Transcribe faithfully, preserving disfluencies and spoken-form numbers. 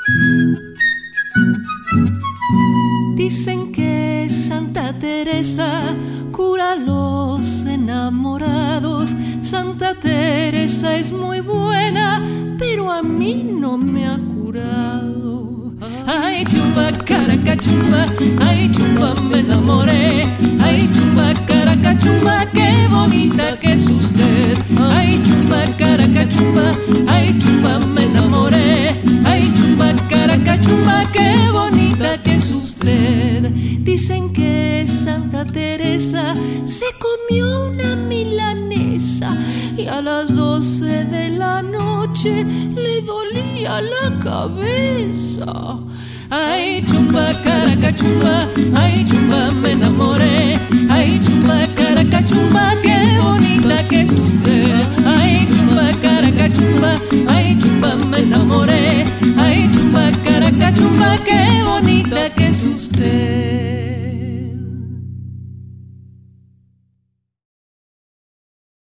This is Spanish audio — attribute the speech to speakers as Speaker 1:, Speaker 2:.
Speaker 1: Dicen que Santa Teresa cura a los enamorados. Santa Teresa es muy buena, pero a mí no me ha curado. Ay, chumba, caraca, chumba, ay, chumba, me enamoré. Ay, chumba, caraca, chumba, qué bonita que es usted. Ay, chumba, caraca, chumba, ay, chumba, me enamoré. Ay, chumba, caraca, chumba, qué bonita que es usted. Dicen que Santa Teresa se comió una milanesa y a las doce de la noche le dolía la cabeza. Ay, chumba, caraca, chumba, ay, chumba, me enamoré. Ay, chumba, caraca, chumba, qué bonita que es usted. Ay, chumba, caraca, chumba, ay, chumba, me enamoré. Ay, chumba, caraca, chumba, qué bonita que es usted.